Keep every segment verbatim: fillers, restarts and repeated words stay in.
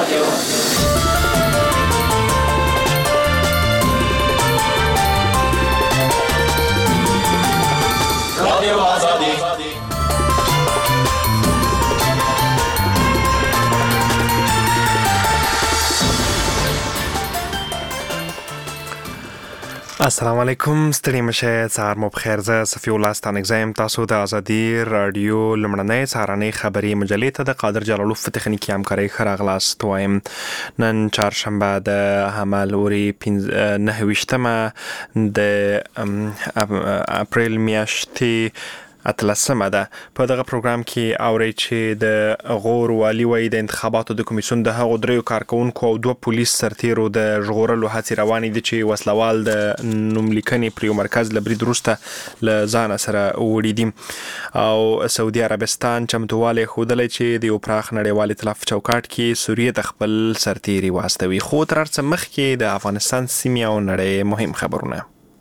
رادیو آزادی. السلام علیکم، ستړي مشه، سهار مو بخیر. زه صفی الله ستانکزی تاسو د آزادي رادیو لمړنۍ سهارنۍ خبري مجلې ته د قادر جلالوف په تخنیکي همکارۍ ښه راغلاست وایم. نن چهارشنبه د حملوري نهه ویشتمه د اپریل میاشتې اتلسمه ده. په دغه پروګرام کې اوري چې د غور والي وایي د انتخاباتو د کمیسیون د هغو دریو کارکونکو او دوه پولیس سرتیرو د ژغورلو هڅې روانې دي چې وسلوال د نوملیکنې پر یو مرکز له برید وروسته له ځانه سره وړي دي. او سعودي عربستان چمتووالی ښودلی چې د یو پراخ نړیوال ائتلاف چوکاټ کې سوریې ته خپل سرتیري واستوي. خو تر هر څه مخکې د افغانستان سیمې او نړۍ مهم خبرونه.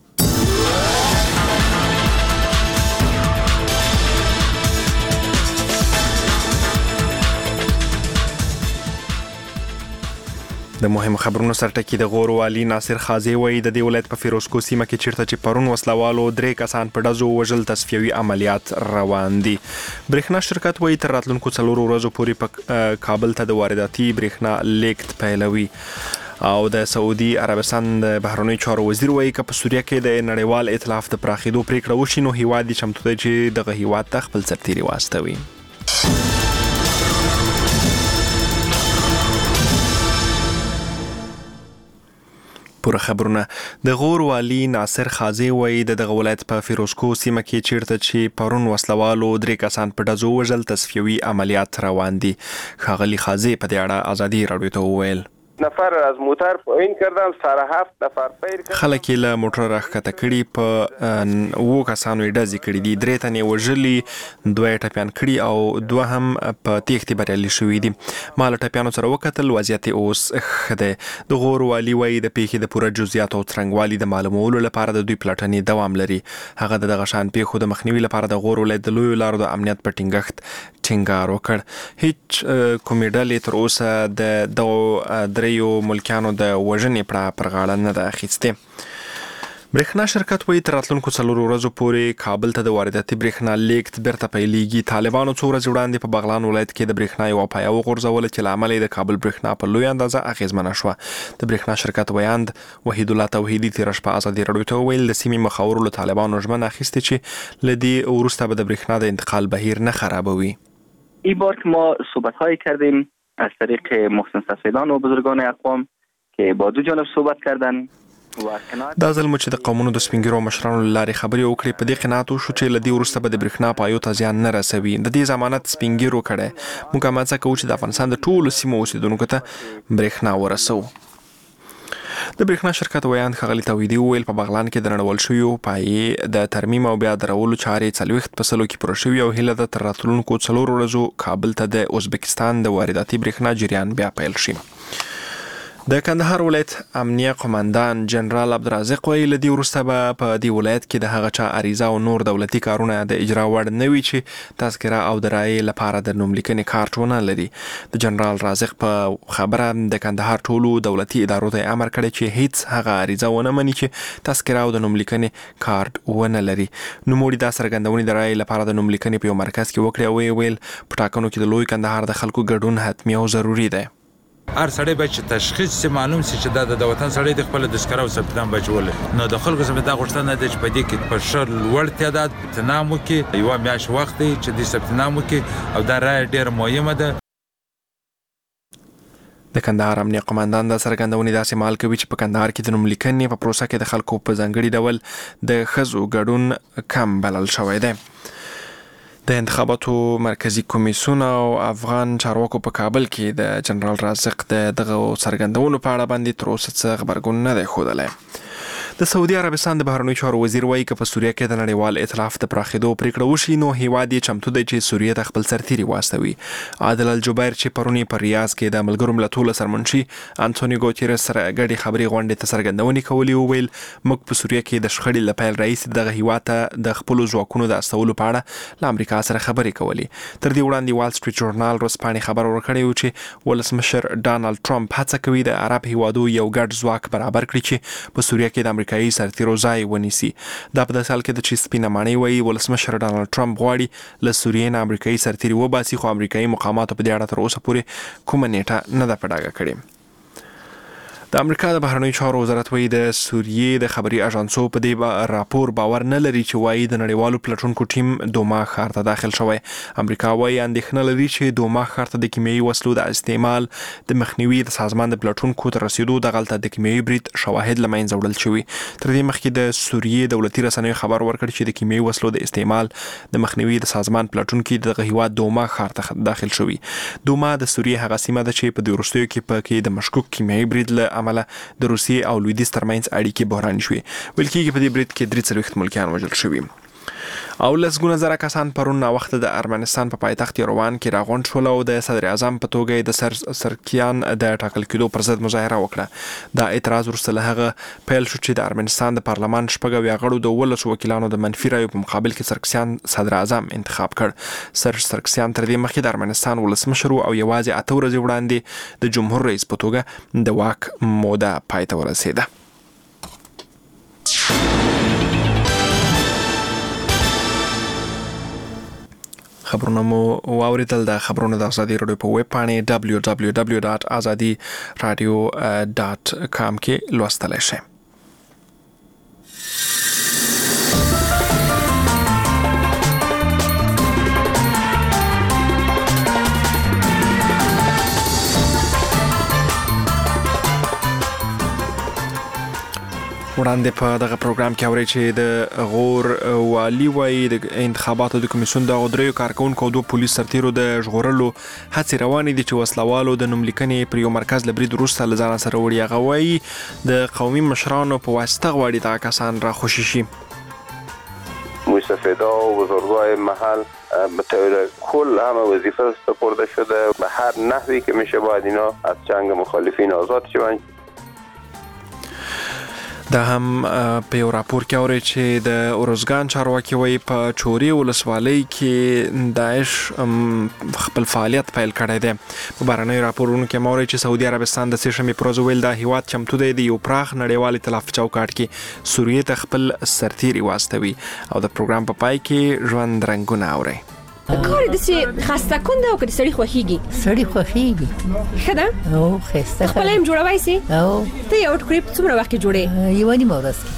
د مهم خبرونو سرټکی د غور والي ناصر خازي وایي د دې ولایت په فیروزکو سیمه کې چیرته چې پرون وسلوالو درې کسان په ډزو وژل تصفیوي عملیات روان دي. برېښنا شرکت وایي تر راتلونکو څلورو ورځو پورې په کابل ته د وارداتي برېښنا لیږد پیلوي. او د سعودي عربستان د بهرنیو چارو وزیر وایي که په سوریه کې د نړیوال ائتلاف د پراخېدو پریکړه وشي نو هیواد یې چمتو دی چې دغه هیواد ته خپل سرتیري واستوي. پوره خبرونه. د غور والي ناصر خازي وایي د دغه ولایت په فیروزکو سیمه کې چیرته چې پرون وسلوالو درې کسان په ډزو وژل تصفیوي عملیات روان دي. ښاغلي خازي په دې اړه آزادي راډیو ته وویل نفر از موتر پایین کردن، سر هفت نفر پیر کردن. خلک یې له موټر راښکته کړي، په اوو کسانو یې ډزې کړي دي. درې تنې وژلي، دوه یې ټپیان کړي او دوه هم په تېښتې بریالي شوي دي. ما له ټپیانو سره وکتل، وضعیت یې اوس ښه دی. د غور والي وایي د پیښې د پوره جزئیاتو او څرنګوالي د معلومولو لپاره د دوی پلټنې دوام لري. هغه د دغه شان پیښو د مخنیوي لپاره د غور ولایت د لویو لارو د امنیت په ټینګښت ټینګار وکړ. هیڅ کومې ډلې تر اوسه د دغو دریو ملکیانو د وژنې پړه پر غاړه نه ده اخیستې. برېښنا شرکت وایي تر راتلونکو څلورو ورځو پورې کابل ته د وارداتي برېښنا لیږد بیرته پیلېږي. طالبانو څو ورځې وړاندې په بغلان ولایت کې د برېښنا یوه پایه وغورځوله چې له امله یې د کابل برېښنا په لویه اندازه اغېزمنه شوه. د برېښنا شرکت ویاند وحید الله توحیدي تېره شپه ازادي راډیو ته وویل د سیمې مخاورو له طالبانو ژمنه اخیستې چې له دې وروسته به د برېښنا د انتقال بهیر نه خرابوي. این بار که ما صحبت‌هایی کردیم از طریق محسن سفیدان و بزرگان اقوام که با دو جانب صحبت کردن. دا ځل مو چې د قومونو د سپینګیرو مشرانو له لارې خبرې وکړې په دې قناعت وشو چې له دې وروسته به د برېښنا پایو ته زیان نه رسوي. د دې ضمانت سپینګیرو کړی. موږ هم هڅه کوو چې د افغانستان د ټولو سیمو اوسېدونکو ته برېښنا ورسوو. د برېښنا شرکت ویاند ښاغلي توحیدي وویل په بغلان کې د نړول شویو پایې د ترمیم او بیا درولو چارې څلوېښت په سلو کې پوره شوي او هیله ده تر راتلونکو څلورو ورځو کابل ته د ازبکستان د وارداتي برېښنا جریان بیا پیل شي. د کندهار ولایت امنیه قماندان جنرال عبدالرازق وایي له دې وروسته به په دې ولایت کې د هغه چا عریضه او نور دولتي کارونه د اجرا وړ نه وي چې تذکره او د رایې لپاره د نوملیکنې کارت ونه لري. د جنرال رازق په خبره د کندهار ټولو دولتي ادارو ته امر کړی چې هیڅ هغه عریضه ونه مني چې تذکره او د نوملیکنې کارت ونه لري. نوموړي دا څرګندونې د رایې لپاره د نوملیکنې په یو مرکز کې وکړې او ویل په ټاکنو کې د لوی کندهار د خلکو ګډون حتمي او ضروري دی. هر سړی باید چې تشخیص سي، معلوم سي چې دا د وطن سړی د خپل تذکره او ثبت نام بچول. نو د خلکو څخه دا غوښتنه ده چې په دې کې په ښه لوړ تعداد ثبت نام وکړي. یوه میاشت وخت دی چې دې ثبت نام وکړي او دا رایه ډېره مهمه ده. د کندهار امنیه قماندان دا څرګندونې داسې مهال کوي چې په کندهار کې د نوملیکنې په پروسه کې د خلکو په ځانګړي ډول د ښځو ګډون کم بلل شوی دی. د انتخاباتو مرکزی کمیسیون او افغان چارواکو په کابل کې د جنرال رازق د دغه څرګندونو په اړه باندې تر اوسه څه غبرګون نه دی ښودلی. د سعودي عربستان د بهرنیو چارو وزیر وایي چې په سوریه کې د نړیوال ائتلاف د پراخېدو پریکړه وشي نو هیواد یې چمتو دی چې سوریه ته خپل سرتیري واستوي. عادل الجبیر چې پرونی پر ریاض کې د ملګرو ملتونو سرمنشي انټونیو ګوتیرس سره ګډي خبري غونډې ته څرګندونې کولې او ویل موږ په سوریه کې د شخړې لپاره رئیس دغه هیواد ته د خپل ځواکونو د استولو په اړه له امریکا سره خبرې کولې. تر دې وړاندې وال سټریټ جورنال ورځپاڼې خبر ورکړی و چې ولسمشر ډانالډ ټرمپ هڅه کوي د عرب هیوادو یو ګډ ځواک برابر کړي چې په سوریه کې د امریکایي سرتیرو ځای ونیسي. دا په داسې حال کې د چې سپینه ماڼۍ وایي ولسمشر ډانالډ ټرمپ غواړي له سوریې نه امریکایي سرتیري وباسي خو امریکایي مقاماتو په دې اړه تر اوسه پورې کومه نیټه نه ده په ډاګه کړې. د امریکا د بهرنیو چارو وزارت وایي د سوریې د خبري اژانسو په دې راپور باور نه لري چې وایي د نړیوالو پلټونکو ټیم دوما ښار ته داخل شوی. امریکا وایي اندېښنه لري چې دوما ښار ته د کیمیاوي وسلو د استعمال د مخنیوي د سازمان د پلټونکو تر رسیدو دغلته د کیمیاوي برید شواهد له منځه وړل شوي. تر دې مخکې د سوریې دولتي رسنیو خبر ورکړ چې د کیمیاوي وسلو د استعمال د مخنیوي د سازمان پلټونکو دغه هیواد دوما ښار ته داخل شوي. دوما د سوریې هغه سیمه ده چې په دې وروستیو کې پکې د مشکوک کیمیاوي برید له امله د روسیې او لویدیځ ترمنځ اړیکې بحراني شوې. ویل کېږي په دې برید کې درې څلوېښت ملکیان وژل شوي. او لسګونه زره کسان پرون ناوخته د ارمنستان په پایتخت یروان کې راغونډ شول او د صدر اعظم په توګه د سر سرکیان د ټاکل کېدو پر ضد مظاهره وکړه. دا اعتراض وروسته له هغه پیل شو چې د ارمنستان د پارلمان شپږ اویا غړو د ولس وکیلانو د منفي رایو په مقابل کې سرکسیان صدر اعظم انتخاب کړ. سر سرکسیان تر دې مخکې د ارمنستان ولسمشر او یوازې اته ورځې وړاندې د جمهور رئیس په توګه د واک موده پای ته ورسېده. خبرونه مو واوریدل. د خبرونو د ازادي راډیو په ویب پاڼې دبلیو دبلیو دبلیو ډاټ ازادي رادیو ډاټ کام کې لوستلی شئ. وړاندې په دغه پروګرام کې اورئ چې د غور والي وایي د انتخاباتو د کمیسیون د دریو کارکونکو او دوه پولیس سرتیرو د ژغورلو هڅې روانې دي چې وسلوالو د نوملیکنې پر یو مرکز له برید وروسته له ځانه سره وړي. هغه وایي د قومي مشرانو په واسطه غواړي دغه کسان راخوشي شي. مستفیدا و بزرگای محل به طور کل همه وظیفه سپرده شده. به هر نحوی که میشه باید اینا از جنگ مخالفین آزاد شوند. دا هم په یو راپور کې اوري چې د اورزګان چارواکي وایي په چوري ولسوالۍ کې داعش خپل فعالیت پیل کړی دی. په بهرنیو راپورونو کې موري چې سعودي عربستان د سې شنبې پر ورځ ویل دا هیواد چمتو دی د یو پراخ نړیوال ائتلاف چوکاټ کې سوریې ته خپل سرتیري واستوي. او د پروګرام په پای کې ژوند رنګونه اوري. کار د سي خسته کنده او کړي سړی خوخيږي سړی خوخيږي خدا او خسته خپل هم جوړوي سي او ته یو ټکریپ څومره وخت جوړې یو نیمه ورځ.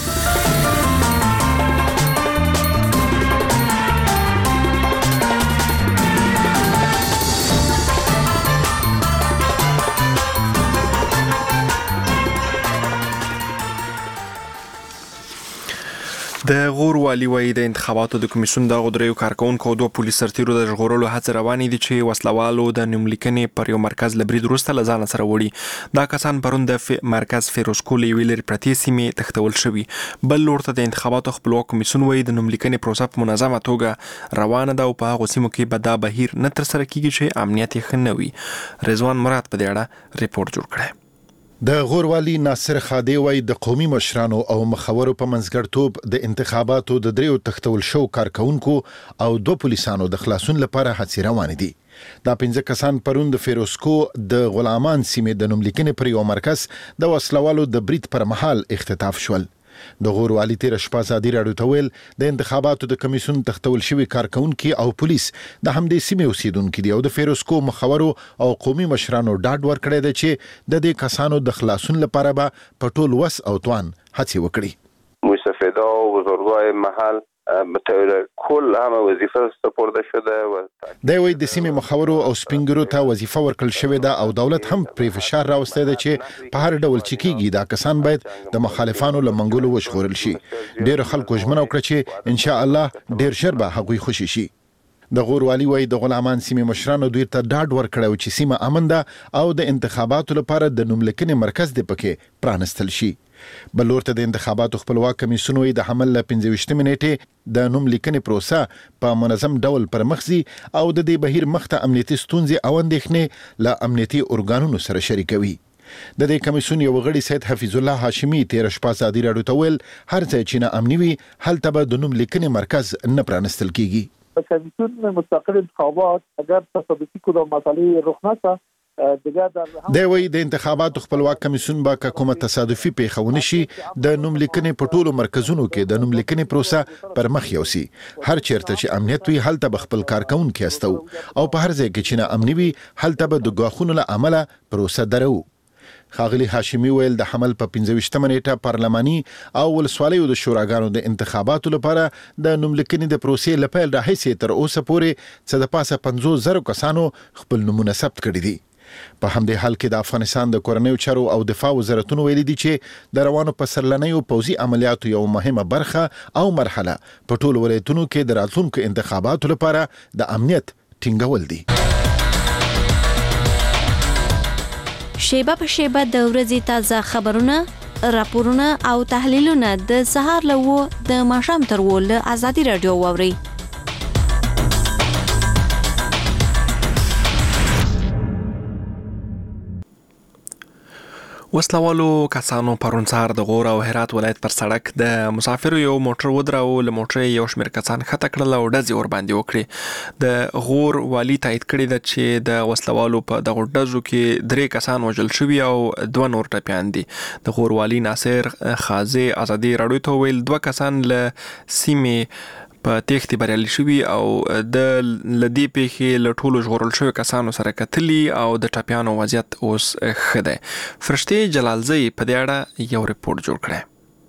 د غور والي وایي د انتخاباتو د کمیسیون د دریو کارکونکو او دوه پولیس سرتیرو د ژغورلو هڅې روانې دي چې وسلوالو د نوملیکنې پر یو مرکز له برید وروسته له ځانه سره وړي. دا کسان پرون د مرکز فیروزکول یوې لرې پرتې سیمې تښتول شوي. بل لور ته د انتخاباتو خپلواک کمیسیون وایي د نوملیکنې پروسه په منظمه توګه روانه ده او په هغو سیمو کې به دا بهیر نه ترسره کیږي چې امنیت یې ښه نه وي. رضوان مراد په دې اړه ریپورت جوړ کړی. د غور والی ناصر خادی وای د قومي مشرانو او مخورو په منځګړتوب د انتخاباتو د دریو تختول شو کارکونکو او دوه پولیسانو د خلاصون لپاره هڅې روانې دي. دا پنځه کسان پرون د فیروزکو د غلامان سیمې د نوملیکنې پر یو مرکز د وسلوالو د برید پر مهال اختطاف شول. د غور والی تیر شپه ازادي راډیو ته ویل د انتخاباتو د کمیسیون تختول شوی کارکونکو او پولیس د همدې سیمې اوسیدونکو دي او د فیروزکو مخورو او قومي مشرانو ډاډ ورکړی دی چې د دې کسانو د خلاصون لپاره به په ټول وس او توان هڅې وکړي. مستفیدا و بزرگای محل به طور کل همه وظیفه سپرده شده و د وی د سیمې مخورو او سپینګرو ته وظیفه ورکړل شوې ده او دولت هم پرې فشار راوستی دی چې په هر ډول چې کیږي دا کسان باید د مخالفانو له منګولو وژغورل شي. ډېر خلکو ژمنه وکړه چې ان شاء الله ډېر ژر به هغوی خوشي شي. د غور والی وای د غلامان سیمې مشرانو دوی ته ډاډ ورکړی چې سیمه امن ده او د انتخاباتو لپاره د نوملیکنې مرکز دی پکې پرانستل شي. بلور ته د انتخاباتو خپلواک کمیسیون وی د حمل ل پنځه ویشت منټه د نوم لیکنې پروسه په منظم ډول پر مخزي او د دې بهیر مخته امنیتي ستونزې او اندېښنې له امنیتي ارګانونو سره شریکوي. د دې کمیسیون یو غړي سید حفیظ الله هاشمی تیر شپه ازادي راډیو ته ویل هر ځای چې نه امني وي هلته به د نوم لیکنې مرکز نه پرانستل کیږي. کمیسیون مستقل انتخابات اگر تصادفی کدام مسئله رخ نده د وی د انتخاباتو خپلواک کمیسیون به کومه تصادفي پیښونه شي د نوم لیکنې په ټولو مرکزونو کې د نوم لیکنې پروسه پر مخ یوسي. هر چیرته چې امنیت وي هلته به خپل کارکونکو استو او په هر ځای کې چې نه امني وي هلته به د غواخونو له عمله پروسه درو. خاغلی هاشمی ویل د حمل په پنځه ویشتمه نیټه پارلماني او ولسوالیو د شوراګانو د انتخاباتو لپاره د نوم لیکنې د پروسې لپاره د هیڅ تر اوسه پورې څه د پاسه پنځوس زره کسانو خپل نمونه ثبت کړي دي. په همدې حال کې د افغانستان د کورنیو چارو او دفاع وزارتونو ویلي دي چې د روانو پسرلنیو پوځي عملیاتو یو مهمه برخه او مرحله په ټولو ولایتونو کې د راتلونکو انتخاباتو لپاره د امنیت ټینګول دي. شیبه په شیبه د ورځې تازه خبرونه، راپورونه او تحلیلونه د سهار له و د ماښام تر و له ازادي راډیو واورئ. وسلوالو کسانو پرون سهار د غور او هرات ولایت پر سړک د مسافرو یو موټر ودراو. له موټر یو شمېر کسان خطا کړل او ډزې ور باندې وکړې. د غور والی تایید کړی ده چې د وسلوالو په دغه ډزو کې درې کسان وژل شوي او دوه نور ټپیان دي. د غور والی ناصر خازي ازادي راډیو ته ویل دوه کسان له سیمې په تېښتې بریالي شوي او د لدی پیښې له ټولو ژغورل شوي کسانو سره کتلي او د ټپیانو وضعیت اوس ښه دی. فرشتې جلالزی په دې اړه یو رپورټ جوړ کړی.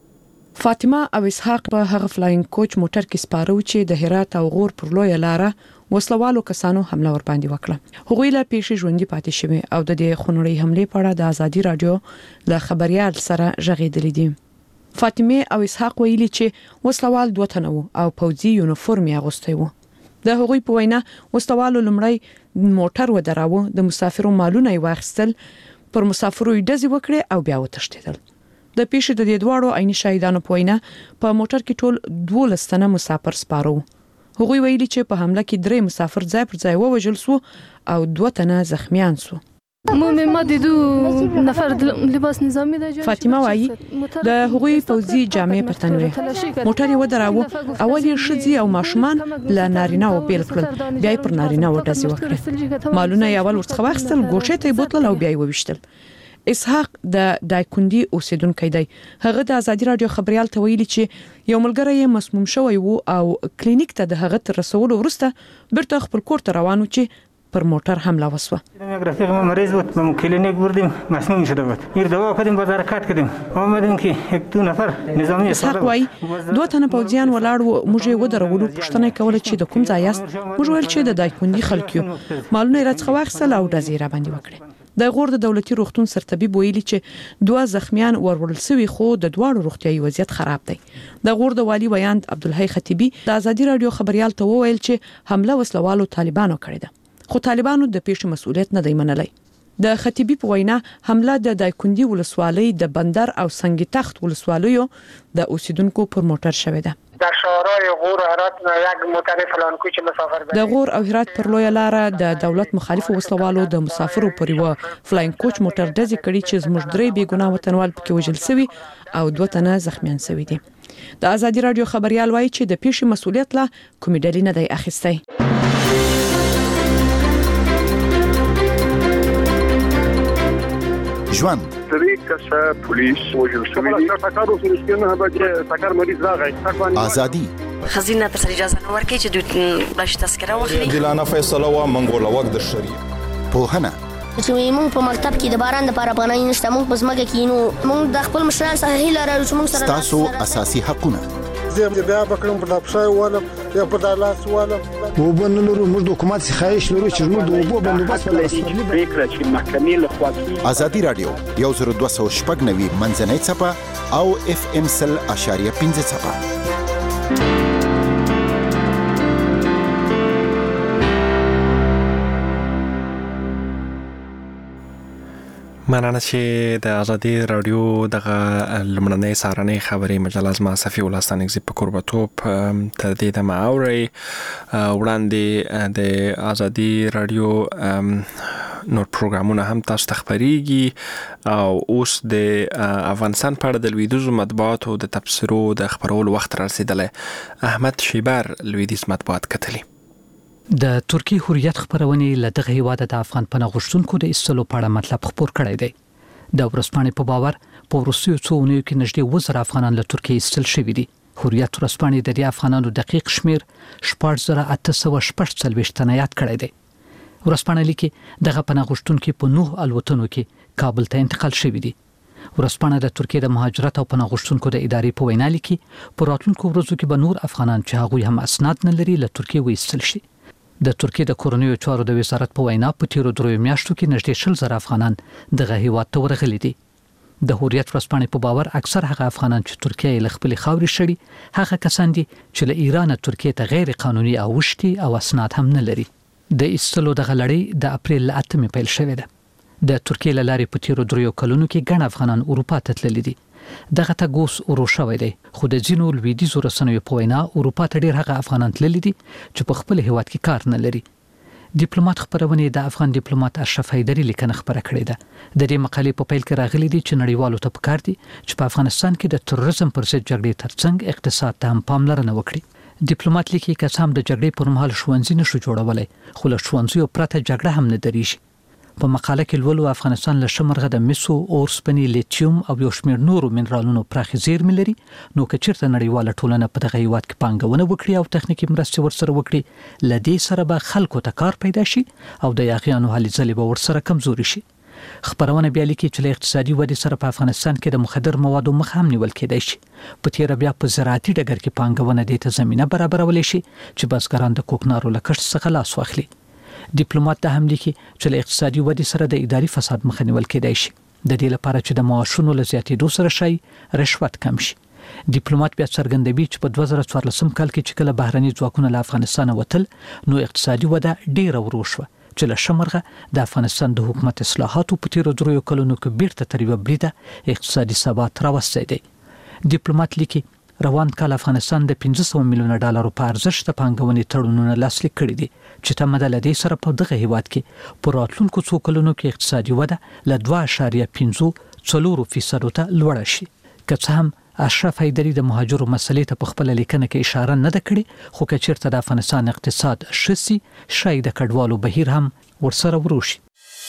فاطمه او اسحاق په هغه فلاینګ کوچ موټر کې سپاره و چې د هرات او غور پر لویه لاره وسلوالو کسانو حمله ور باندې وکړه. هغوی له پیښې ژوندي پاتې شوي او د دې خونړۍ حملې په اړه د ازادي راډیو له خبريال سره غږېدلې دي. فاطمه او اسحاق ویلي چې وسلوال دوه تنه وو او پوځي یونیفورم یې اغوستی وو. د هغوی په وینا وسلوالو لمړی موټر ودراوه، د مسافرو مالونه یې واخیستل، پر مسافرو یې ډزې وکړې او بیا وتښتېدل. د پیښې د دې دواړو عیني شاهدانو په وینا په موټر کې ټول دولس تنه مسافر سپاره وو. هغوی ویلي چې په حمله کې درې مسافر ځای پر ځای ووژل سو او دوه تنه زخمیان سو. ما دیدو نفر لباس نظامی ده. فاطمه وایي د هغوی پوځي جامې په تن وې. موټر یې ودراوه، اول یې ښځې او ماشومان له نارینه و بیل کړل، بیا یې پر نارینه و ډزې وکړې. مالونه یې اول ورڅخه واخیستل، ګوښې ته یې بوتلل او بیا یې وویشتل. اسحاق د دایکندي اوسیدونکی دی. هغه د ازادي راډیو خبريال ته ویلي چې یو ملګری یې مسموم شوی وو او کلینیک ته د هغه تر رسولو وروسته بیرته خپل کور ته روان و چې پر موټر حمله وسوه. رفیق مریض بود، من کلینیک بردیم، مسموم شده بود. یک دوا کردیم، بازار کات کردیم. آمدیم که یک دو نفر نظامی اسحاق وای دوه تنه پوځیان ولاړ وو. موږ یې ودرولو، پوښتنه کوله چې د کوم ځای یاست. موږ ویل چې د دایکندي خلک یو. مالونه یې راڅخه واخیستل او ډزې را باندې وکړې. د غور د دولتي روغتون سرطبيب ویلي چې دوه زخمیان ورول سوي خو د دواړو روغتيایي وضعیت خراب دی. د غور د والی ویاند عبدالحی خطیبی د ازادي راډیو خبريال ته وویل چې حمله وسلوالو طالبانو کړې ده، خو طالبانو د پیښې مسؤلیت نه دی منلی. د خطیبی په وینا حمله د دایکندي ولسوالۍ د بندر او سنگ تخت ولسوالیو د اوسیدونکو پر موټر شوې ده. در شهرهای غور و هرات یک موټر فلانکوچ مسافر بر د غور او هرات پر لویه لاره د دولت مخالف وسلوالو د مسافرو پر یو فلاینګ کوچ موټر ډزې کړي چې زموږ درې بیګناه وطنوال پکې وژل شوي او دوه تنه زخمیان شوي دي. د ازادي راډیو خبريال وایي چې د پیښې مسؤلیت لا کومې ډلې نه دی اخیستی. ژوند درې کسه پولیس وژل شوي دي. ټکر وسو نه به چې ټکر مریض راغی. ازادي خزینه تر اجازه نه ورکړي چې دوی بلش تذکره واخلي. عادلانه فیصله وا منګول وخت د شریعه پوهنه چې موږ په مکتب کې د باران د لپاره پناه نشته، موږ په ځمکه کې نو موږ د خپل مشران څخه هیله لرو چې موږ سره تاسو اساسي حقونه زه بیا بکرم په دپشای ولم یا په دالاس ولم وبنلو موږ د حکومت خواهش لرو چې موږ د وبو بندوبست ولې فکر چې محکمې له خوا ازادي راډیو یو زر دوه سوه شپږ نوي منځنۍ څپه او اف ام سل اشاریه پنځه څپه. مننه چې د ازادي رادیو دغه لمړنۍ سارنۍ خبري مجله زما صفي ولستان اگزیب په قربتوب تر دې د ماوري وړاندې د ازادي رادیو نور پروګرامونه هم تاسو ته خبريږي او اوس د افغانستان په اړه د لویدیځ مطبوعاتو د تفسیرو د خبرولو وخت رسیدلی. احمد شیبر لویدیځ مطبوعات کتلی. د ترکی حریت خبرونه له دغه هیواد د افغان پناه غوښتونکو د ایستلو په اړه مطلب خبر کړی دی. د ورځپاڼې په باور په وروستیو څو اونیو کې نږدې وزر افغانان له ترکیې ایستل شوي دي. حریت ورځپاڼې د دې افغانانو دقیق شمیر شپږ زره اته سوه شپږ څلوېښت تنه یاد کړی دی. ورځپاڼه لیکي دغه پناه غوښتونکي په نوح الوتنو کې کابل ته انتقال شوي دي. ورځپاڼه د ترکیې د مهاجرت او پناه غوښتونکو د ادارې په وینا لیکي په راتلونکو ورځو کې به نور افغانان چې هغوی هم اسناد نه لري له ترکیې وایستل شي. د ترکیې د کورنیو چارو د وزارت په وینا په تیرو دریو میاشتو کې نږدې شل زره افغانان دغه هیواد ته ورغلي دي. د حریت ورځپاڼې په باور اکثر هغه افغانان چې ترکیه یې له خپلې خاورې شړي هغه کسان دي چې له ایران ترکیې ته غیر قانوني اوښتي او اسناد هم نه لري. د ایستلو دغه لړۍ د اپریل له اتمې پیل شوې ده. د ترکیې له لارې په تیرو دریو کلونو کې ګڼ افغانان اروپا ته تللي دي. دغه تګ اوس ورو شوی دی خو د ځینو لویدیځو رسنیو په وینا اروپا ته ډېر هغه افغانان تللي دي چې په خپل هیواد کې کار نه لري. ډیپلوماټ خبرونه د افغان ډیپلوماټ اشرف حیدری لیکنه خبره کړې ده. د دې مقالې په پیل کې راغلي دي چې نړیوالو ته پکار دي چې په افغانستان کې د تروریزم پر ضد جګړې ترڅنګ اقتصاد ته هم پاملرنه وکړي. ډیپلوماټ لیکي که هم د جګړې پر مهال ښوونځي نشو جوړولای خو له ښوونځیو پرته جګړه هم نه درېږي. په مقاله کې لولو افغانستان له شمرغه د مسو اورسپنې لیتیوم او یو شمېر نورو منرالونو پراخې زیرمې لري. نو که چیرته نړیواله ټولنه په دغه هیواد کې پانګونه وکړي او تخنیکي مرستې ورسره وکړي له دې سره به خلکو ته کار پیدا شي او د یاغیانو هلې ځلې به ورسره کمزوري شي. خبرونه بیا لیکي چې له اقتصادي ودې سره په افغانستان کې د مخدر موادو مخه هم نیول کېدای شي. په تیره بیا په زراعتي ډګر کې پانګونه دې ته زمینه برابرولی شي چې بزګران د کوکنارو له کښت څخه لاس واخلي. ډیپلوماټ د هم لیکي چې له اقتصادي ودې سره د اداري فساد مخه نیول کېدای شي د دې لپاره چې د معاشونو له زیاتېدو سره شي رشوت کم شي. ډیپلوماټ بیا څرګندوي چې په دوه زره څوارلسم کال کې چې کله بهرني ځواکونه له افغانستانه وتل نو اقتصادي وده ډیره ورو شوه چې له شمرغه د افغانستان د حکومت اصلاحاتو په تیرو دریو کلونو کې بیرته تر یوه بریده اقتصادي ثبات راوستی دی. ډیپلوماټ لیکي روان کال افغانستان د پنځه سوه میلیونه ډالرو په ارزښت د پانګونې تړونونه لاسلیک کړي دي چې تمه ده له دې سره په دغه هیواد کې په راتلونکو څو کلونو کې اقتصادي وده له دوه اعشاریه پنځه څلورو فیصدو ته لوړه شي. که څه هم اشرف حیدری د مهاجرو مسلې ته په خپله لیکنه کې اشاره نه ده کړې خو که چیرته د افغانستان اقتصاد ښه سي شاید د کډوالو بهیر هم ورسره ورو شي.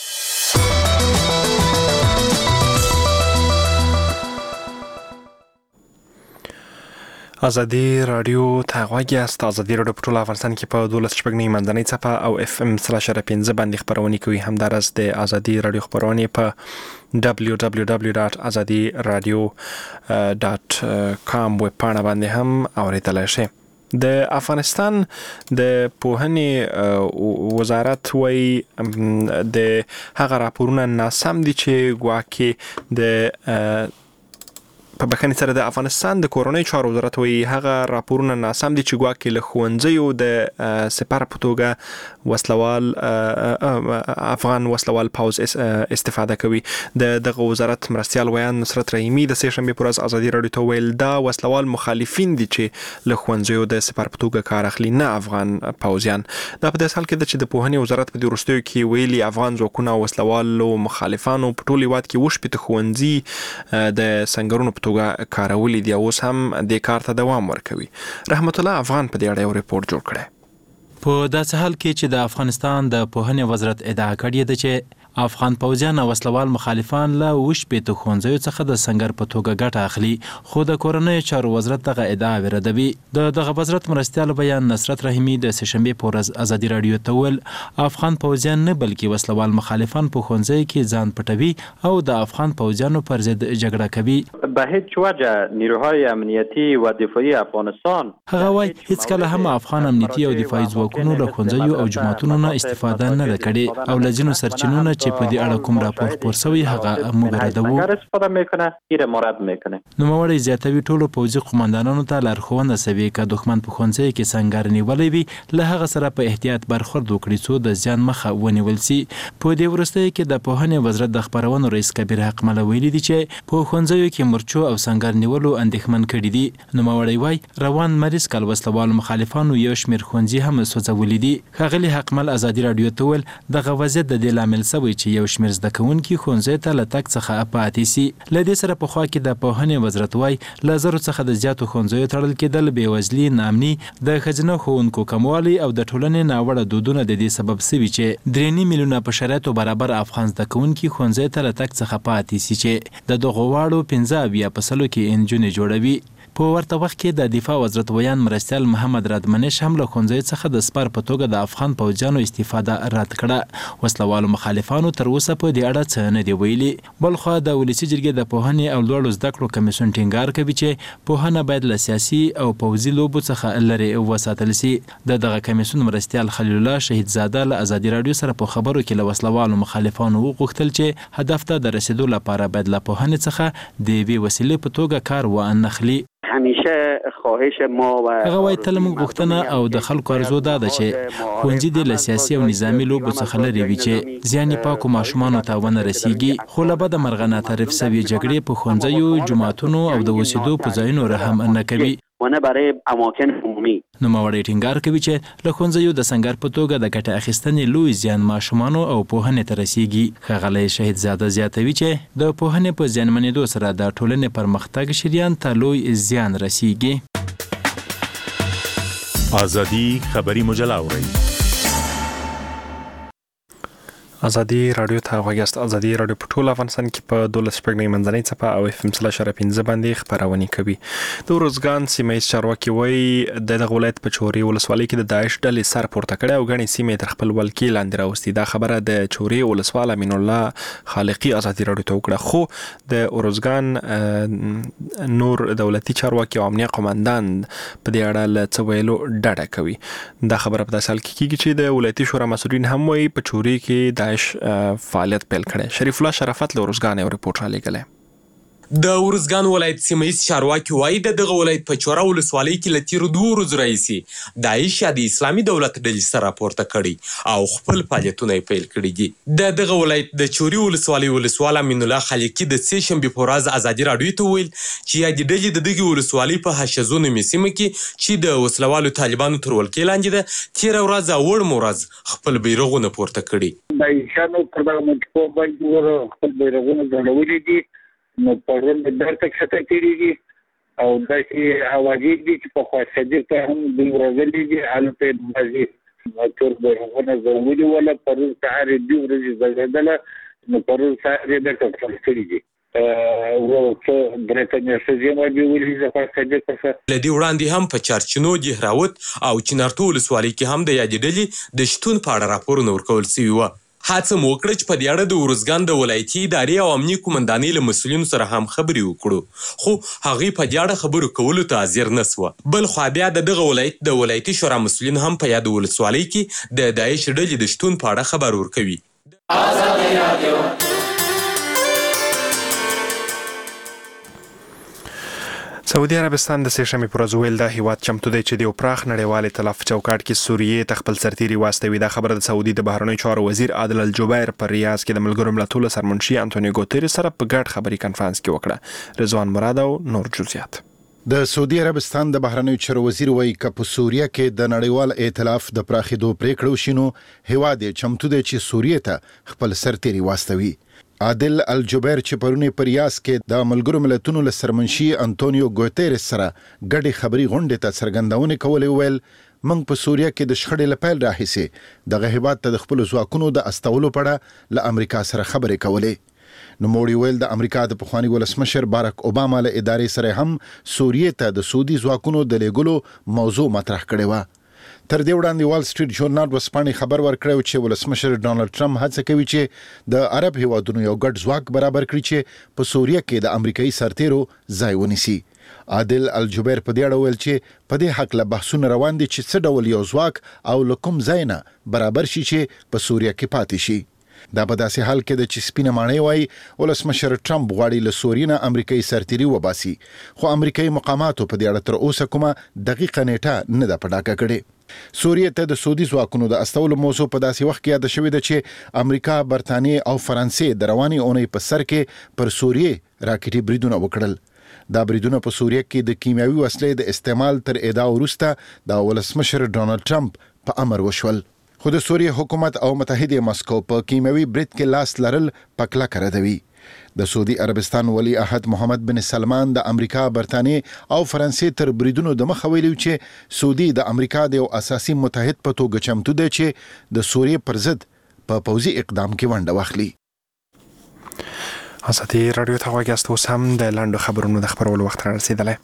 ازادي رادیو ته غواړي است. ازادي رادیو په ټول افغانستان کې په دولس شپږ نه منځنۍ صفحه او اف ام سلاش پنځه باندې خبرونه کوي. همدارس د ازادي رادیو خبرونه په دبلیو دبلیو دبلیو ډاټ ازادي رادیو ډاټ کام ویب پاڼه باندې هم اوریدلای شئ. د افغانستان د پوهنې وزارت وایي د هغه راپورونه ناسم دي چې ګواکې د په بخښنې سره د افغانستان د کورنۍ چارو وزارت وایي هغه راپورونه ناسم دي چې ګواکې له ښوونځیو د سپر په توګه وسلوال افغان وسلوال پوځ استفاده کوي. د دغه وزارت مرستیال ویان نصرت رحیمي د سې شنبې پر ورځ ازادي رادیو ته ویل دا وسلوال مخالفین دي چې له ښوونځیو د سپر په توګه کار اخلي نه افغان پوځیان. دا په داسې حال کې ده چې د پوهنې وزارت په دې وروستیو کې ویلي افغان ځواکونه او وسلوالو مخالفانو په ټول هیواد کې اووه شپېته ښوونځي د سنګرونو په توګه کارولي دي. اوس هم د کار ته دوام ورکوي. رحمت الله افغان په دې اړه یو ریپورت جوړ کړی. په داسې حال کې چې د افغانستان د پوهنې وزارت ادعا کړې ده چې افغان پوځیان او وسلوال مخالفان له اووه شپېته ښوونځیو څخه د سنګر په توګه ګټه اخلي خو د کورنیو چارو وزارت دغه ادعا ردوي. د دغه وزارت مرستیال بیان نصرت رحیمي د سې شنبې په ورځ ازادي رادیو ته وویل افغان پوځیان نه بلکې وسلوال مخالفان په ښوونځیو کې ځان پټوي او د افغان پوځیانو پر ضد جګړه کوي. به هیچ وجه نیروهای امنیتی و دفاعی افغانستان هغه وایي هیڅ کله هم افغان امنیتي او دفاعي ځواکونو له ښوونځیو او جوماتونو نه استفاده نه ده کړې او له ځینو سرچینو نه چې چې په دې اړه کوم راپور خپور شوی هغه موږ ردوو. استفاده میکنه غیر مورد میکنه. نوموړی زیاتوي ټولو پوځي قومندانانو ته لارښوونه شوې که دښمن په ښوونځیو کې سنګر نیولی وي له هغه سره په احتیاط برخورد وکړي څو د زیان مخه ونیول سي. په دې وروستیو کې د پوهنې وزارت د خپرونو رئیس کبیر حقمله ویلي دي چې په ښوونځیو کې مرچو او سنګر نیولو اندېښمن کړي دي. نوموړی وایي روان مریض کال وسلوالو مخالفانو یو شمېر ښوونځي هم سوځولي دي. ښاغلي حقمل ازادي راډیو ته وویل دغه وضعیت د دې لامل شوی چې یو شمېر زده کوونکي ښوونځیو ته له تګ څخه پاتې سي. له دې سره پخوا کې د پوهنې وزارت وایي له زرو څخه د زیاتو ښوونځیو تړل کېدل بېوزلي، ناامني، د ښځینه ښوونکو کموالی او د ټولنې ناوړه دودونه د دې سبب شوي چې درې نیم میلیونه په شرایطو برابر افغان زده کوونکي ښوونځیو ته له تګ څخه پاتې سي چې د دغو واړو پنځه اویا په سلو کې نجونې جوړوي. په ورته وخت کې د دفاع وزارت ویان مرستیال محمد رادمنش هم له ښوونځیو څخه د سپر په توګه د افغان پوځیانو استفاده رد کړه. وسلوالو مخالفانو تر اوسه په دې اړه څه نه دي ویلي. بلخوا د ولسي جرګې د پوهنې او لوړو زده کړو کمیسیون ټینګار کوي چې پوهنه باید له سیاسي او پوځي لوبو څخه لرې وساتل سي. د دغه کمیسیون مرستیال خلیل الله شهیدزاده له ازادي راډیو سره په خبرو کې له وسلوالو مخالفانو وغوښتل چې هدف ته د رسیدو لپاره باید له پوهنې څخه د یوې وسیلې په توګه کار وانخلي. همیشه خواهش ما و هغه وایي تل موږ غوښتنه او د خلکو ارزو دا ده چې ښوونځي دې له سیاسي او نظامي لوبو څخه لرې وي چې زیان یې پاکو ماشومانو ته ونه رسیږي. خو له بده مرغه ناتعریف شوې جګړې په ښوونځیو، جوماتونو او د اوسېدو په ځایونو رحم نه کوي. ونه برای اماکن عمومی نوموړی ټینګار کوي چې له ښوونځیو د سنګر په توګه د ګټې اخیستنې لوی زیان ماشومانو او پوهنې ته رسیږي. ښاغلی شهیدزاده زیاتوي چې د پوهنې په زیانمنېدو سره د ټولنې پرمختګ شریان ته لوی زیان رسیږي. ازادي خبري مجله اورئ. ازادي راډیو ته غوږیاست. ازادي راډیو په ټول افغانستان کې په دولس شپږ منځنۍ څپه او اف ام سلا شره پنځه باندې خبرونه کوي. د ورزګان سیمه چارواکي وایي د دغه ولایت په چوري ولسوالۍ کې د داعش ډلې سر پورته کړي او غني سیمه تر خپل ولکې لاندې راوستي. دا خبره د چوري ولسوال امین الله خالقي ازادي راډیو ته وکړه. خو د ورزګان نور دولتي چارواکي او امنیه قومندان په دې اړه له څه ویلو ډډه کوي. دا خبره په داسې حال کې کیږي چې د ولایتي شورا مسؤلین هم وایي په چوري کې داعش فعالیت پیل کړي. شریف الله شرافت له ورزګان یو ریپورت را لېږلی. د ورزګان ولایت سیمه ییز چارواکي وایي د دغه ولایت په چوره ولسوالۍ کې له تېرو دوو ورځو راهیسې داعش یا د اسلامي دولت ډلې سر راپورته کړي او خپل فعالیتونه یې پیل کړي دي. د دغه ولایت د چوري ولسوالۍ ولسوال امین الله خالقي د سې شنبې په ورځ ازادي راډیو ته وویل چې یادې ډلې د دغې ولسوالۍ په حشزو نومې سیمه کې چې د وسلوالو طالبانو تر ولکې لاندې ده تېره ورځ او وړمه ورځ خپل بیرغونه پورته کړي. د عیسیانو پر دغه منطقو باندې خپل بیرغونه ځړولي دي. نو پرون د درته کښته کېږي او داسې اوازې دي چې په خوا صدیق ته هم دوی ورغلي دي هلته بعضې تور بیرغونه ځړولي وله پرون سهار یې دوې ورځې ځړېدله نو پرون سهار یې درته خپل کړي دي. څه درته میاشتې زما بیولي زه خوا صدیق څخه له دې وړاندې هم په چارچینو، دهراوت او چنارتو ولسوالۍ کې هم د یادې ډلې د شتون په اړه راپورونه ورکول شوي وه. هڅه مو وکړه چې په دې اړه د ورزګان د ولایتي ادارې او امنیه قومندانۍ له مسؤلینو سره هم خبرې وکړو خو هغوی په دې اړه خبرو کولو ته حاضر نه سوه. بل خوا بیا د دغه ولایت د ولایتي شورا مسؤلین هم په یاد ولسوالۍ کې د داعش ډلې د شتون په اړه خبر ورکوي. ازادي راډیو سعودي عربستان د سې شنبې پر ورځ ویل دا هیواد چمتو دی چې د یو پراخ نړیوال ائتلاف چوکاټ کې سوریې ته خپل سرتیري واستوي. دا خبره د سعودي د بهرنیو چارو وزیر عادل الجبیر پر ریاض کې د ملګرو ملتونو سرمنشي انټونیو ګوتریس سره په ګډ خبري کانفرنس کې وکړه. رضوان مراد او نور جزئیات. د سعودي عربستان د بهرنیو چارو وزیر وایي چې په سوریه کې د نړیوال ائتلاف د پراخېدو پریکړه وشي نو هیواد چمتو دی چې سوریې ته خپل سرتیري واستوي. عادل الجبیر چې پرونی پر ریاض کې د ملګرو ملتونو له سرمنشي انټونیو ګوتریس سره ګډې خبري غونډې ته څرګندونه کولې ویل موږ په سوریه کې د شخړې له پیل راهیسې دغه هیواد ته د خپل ځواکونو د استولو په اړه له امریکا سره خبرې کولې. نو موړي ویل د امریکا د پخوانی ولسمشر باراک اوباما له ادارې سره هم سوریه ته د سعودي ځواکونو د لیږلو موضوع مطرح کړې وه. تر دې وړاندې وال سټریټ ژورنال وسپانې خبر ورکړی چې ولسمشر ډونالد ټرمپ هڅه کوي چې د عرب هیوادونو یو ګډ ځواک برابر کړي چې په سوریه کې د امریکایي سرتیرو ځای ونیسي. عادل الجبیر په دې اړه ویل چې په دې حق له بحثونه روان دي چې څه ډول یو ځواک او له کوم ځای نه برابر شي چې په سوریه کې پاتې شي. دا په داسې حال کې د چې سپینه ماڼۍ وایي ولسمشر ټرمپ غواړي له سوریې نه امریکایي سرتیري وباسي، خو امریکایي مقاماتو په دې اړه تر اوسه کومه دقیقه نیټه نه ده په ډاګه کړې. سوریې ته د سعودي ځواکونو د استولو موضوع په داسې وخت کې یاد شوې ده چې امریکا، برتانیې او فرانسې د روانې اونۍ په سر کې پر سوریې راکټي بریدونه وکړل. دا بریدونه په سوریه کې د کیمیاوي وسلې د استعمال تر ادعا وروسته د ولسمشر ډونالد ټرمپ په امر وشول. خو د سوریه حکومت او متحده مسکو په کیمیاوي برید کې لاس لرل پکلا کړدوي. د سعودي عربستان ولی عهد محمد بن سلمان د امریکا، برتانیې او فرانسې تر بریدونو د مخه ویلي چې سعودي د امریکا د یو اساسي متحد په توګه چمتو دی چې د سوریه پر ضد په پوځي اقدام کې ونډه واخلي. ازادي رادیو ته غواړئ اوس هم د لاندو خبرونو د خبرولو وخت را رسیدلی.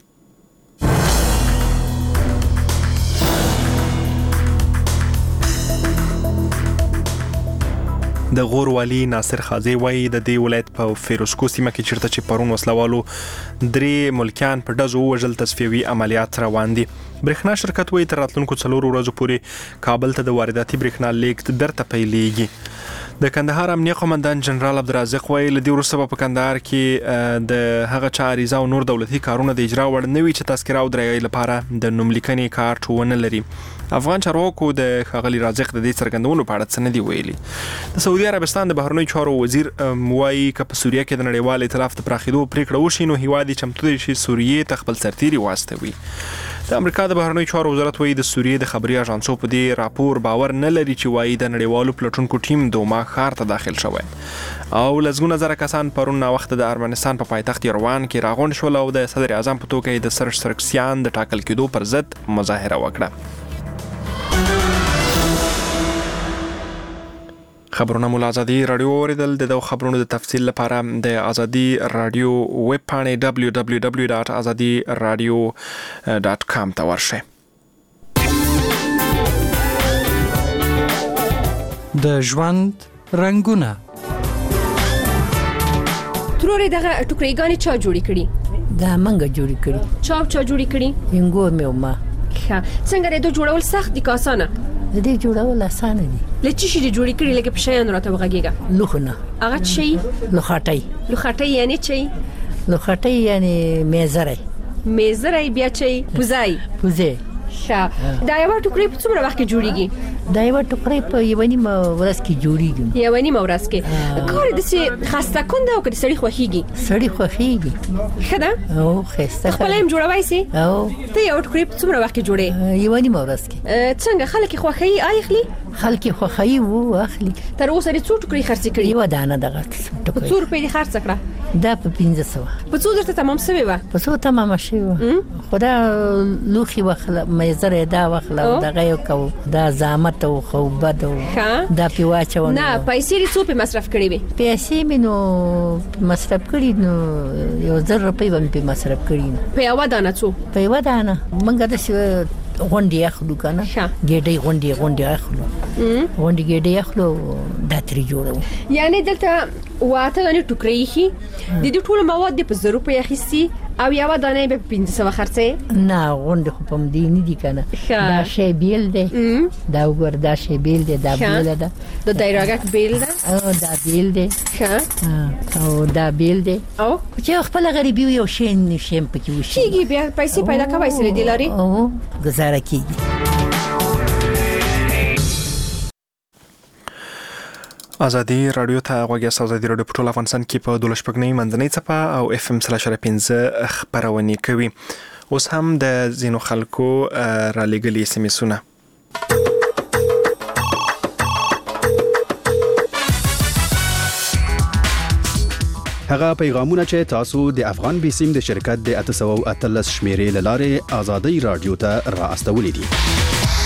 د غور والی ناصر خازي وایي د دې ولایت په فیروزکو سیمه کې چیرته چې پرون وسلوالو درې ملکیان په ډزو وژل تصفیوي عملیات روان دي. برېښنا شرکت وایي تر راتلونکو څلورو ورځو پورې کابل ته د وارداتي برېښنا لیږد بیرته پیلېږي. د کندهار امنیه قومندان جنرال عبدالرازق وایي له دې وروسته په کندهار کې د هغه چا عریضه او نور دولتي کارونه د اجرا وړ نه وي چې تذکره او درایۍ لپاره د نوملیکنې کارت ونه لري. افغان چارواکو د ښاغلي رازق د دې څرګندونو په اړه څه نه دي ویلي. د سعودي عربستان د بهرنیو چارو وزیر وایي که په سوریه کې د نړیوال ائتلاف د پراخېدو پریکړه وشي نو هیواد یې چمتو دی چې سوریې ته خپل سرتیري واستوي. د امریکا د بهرنیو چارو وزارت وایي د سوریې د خبري اژانسو په دې راپور باور نه لري چې وایي د نړیوالو پلټونکو ټیم دوما ښار ته داخل شوی او لسګونه زره کسان پرون ناوخته د ارمنستان په پایتخت یروان کې راغونډ شول او د صدر اعظم په توګه یې د سرش سرکسیان د ټاکل کېدو پر ضد مظاهره وکړه. خبرونه مو ازادي رادیو اوریدل. د خبرونو د تفصیل لپاره د ازادي رادیو ویب پاڼې دبلیو دبلیو دبلیو ډاټ ازادي رادیو ډاټ کام ته ورشئ. د ژوند رنگونه تروري دغه ټوکریګانی چا جوړی کړي؟ دا منګه جوړی کړي. چا چا جوړی کړي؟ ینګور مې ما. څنګه د جوړول سخت دي که اسانه؟ د دې جوړول اسانه دي. لچې شي جوړی کړي لکه په شیان راته وغږیږي. لوخنه. هغه شي؟ لوخاټي. لوخاټي یعنی چي؟ لوخاټي یعنی میزره. میزره بیا چي؟ پوزای. پوزه. ښه. دا یو ټوکري په څومره وخت کې جوړیږي؟ دا یو ټوکري په یو نیمه ورځ کې جوړیږي. یو نیمه ورځ کې. کار د څه خاصه کنده او کړي سړی خوخيږي؟ سړی خوخيږي. ښه ده؟ او خسته. خپل هم جوړوي سي؟ او ته یو ټوکري په څومره وخت کې جوړې؟ یو نیمه ورځ کې. څنګه خلک خوخي اخلي؟ خلک خوخي وو اخلي. تر اوسه لري څو ټوکري خرڅ کړي؟ یو دانه دغه ټوکري. څو روپۍ خرڅ کړه؟ دا په پنځه سوه. په څو درته تمام شوی و؟ په څو تمام شوی و. خدا لوخي وخله مېزره دا وخله دغه یو کو دا زامت او خوبد او دا پیواچو. نه پیسې څو په مصرف کړې وي؟ پیسې مې نو مصرف کړې نو یو زر روپۍ باندې مصرف کړې. په یو دانه څو؟ په یو دانه منګه د غونډي اخلو کنه ګډي غونډي غونډي اخلو غونډي ګډي اخلو دا تری جوړو. یعنی دلته واته نه ټوکري هي د دې ټول مواد په زر روپۍ اخیستي او یو دانه به پنځه سوه خرڅه؟ نه غونډي خو په مدینه دي کنه. دا شی بیل دی. دا وګور دا شی بیل دی. دا بیل ده. د دایراګک بیل ده. او دا بیل دی. ښه. او دا بیل دی. او چې خپل غریبي یو شی نشم پکې وشي. کیږي بیا پیسې پیدا کوي سره دی لري. او گزاره کیږي. ازادي رادیو ته غوږی ازادي رادیو په ټول افغانستان کې په دولس پګنۍ منځنۍ څپه او اف ام سلاش پنځه خبرونه کوي. اوس هم د زینو خلکو را لګلې سیمسونه. هغه پیغامونه چې تاسو د افغان بیسیم د شرکت د اته سوه او اتلس شمیرې لاره ازادي رادیو ته را استولې دي.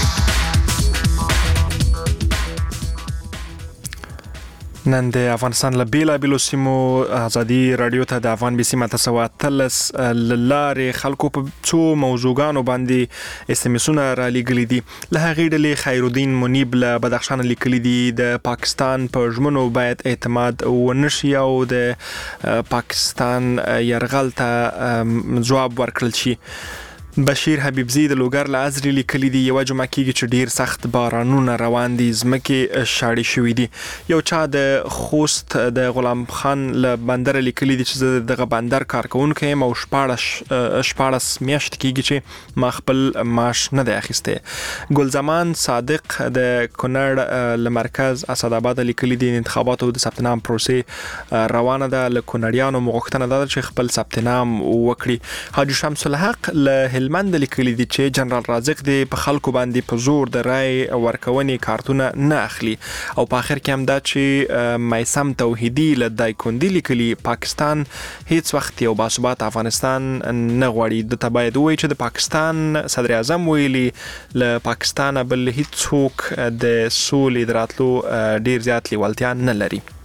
نن د افغانستان له بیلابیلو سیمو ازادي رادیو ته د افغان بیسیم اته سوه او اتلس لارې خلکو په څو موضوعګانو باندې اس ام اسونه را لېږلي دي. له هغې ډلې خیرالدین منیب له بدخشان لیکلي دي د پاکستان په ژمنو باید اعتماد ونه شي او د پاکستان یرغل ته ځواب ورکړل شي. بشیر حبیبزی د لوګر له ازري لیکلي دي یو جمعه کېږي چې ډیر سخت بارانونه روان دي ځمکې شاړې شوې دي. یو چا د خوست د غلام خان له بندر لیکلي دي چې دغه بندر کارکونکو یم او شپاړس میاشتې کېږي چې ما خپل معاش نه دی اخیستی. ګلزمان صادق د کونړ له مرکز اسداباد لیکلي دي انتخاباتو د ثبت نام پروسې روانه ده. له کونړیانو مغوښتنه ده چې خپل ثبت نام وکړي. حاجی شمس الحق له هلمند لیکلي دي چې جنرال رازق دی په خلکو باندې په زور د رای ورکونې کارتونه نه اخلي. او په اخر کې هم دا چې میسم توحیدی له دایکوندي لیکلي پاکستان هیڅ وخت یو باثبات افغانستان نه غواړي. د تباید وایي چې د پاکستان صدر اعظم ویلي له پاکستان بل هیڅ څوک د سولې دراتلو ډیر زیات لیوالتیا نه لري.